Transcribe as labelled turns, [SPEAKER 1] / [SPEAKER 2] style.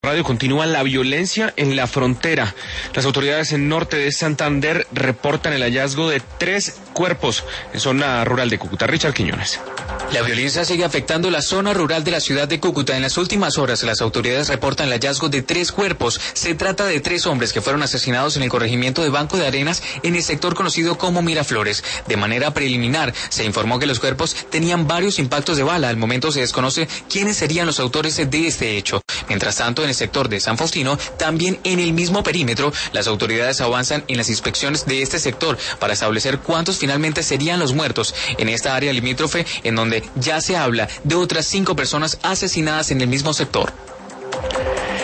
[SPEAKER 1] Radio continúa la violencia en la frontera. Las autoridades en norte de Santander reportan el hallazgo de 3 cuerpos en zona rural de Cúcuta. Richard Quiñones.
[SPEAKER 2] La violencia sigue afectando la zona rural de la ciudad de Cúcuta. En las últimas horas, las autoridades reportan el hallazgo de 3 cuerpos. Se trata de 3 hombres que fueron asesinados en el corregimiento de Banco de Arenas, en el sector conocido como Miraflores. De manera preliminar, se informó que los cuerpos tenían varios impactos de bala. Al momento se desconoce quiénes serían los autores de este hecho. Mientras tanto, en el sector de San Faustino, también en el mismo perímetro, las autoridades avanzan en las inspecciones de este sector para establecer cuántos finalmente serían los muertos en esta área limítrofe, en donde ya se habla de otras 5 personas asesinadas en el mismo sector.